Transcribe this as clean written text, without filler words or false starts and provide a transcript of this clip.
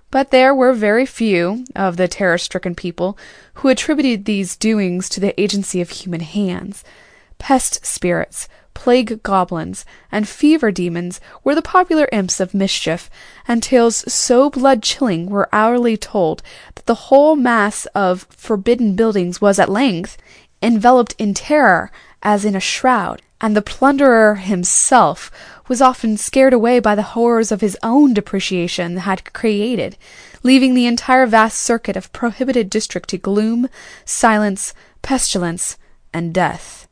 But there were very few of the terror-stricken people who attributed these doings to the agency of human hands. Pest spirits, plague goblins, and fever demons were the popular imps of mischief, and tales so blood-chilling were hourly told that the whole mass of forbidden buildings was at length enveloped in terror as in a shroud, and the plunderer himself was often scared away by the horrors of his own depreciation had created, leaving the entire vast circuit of prohibited district to gloom, silence, pestilence, and death.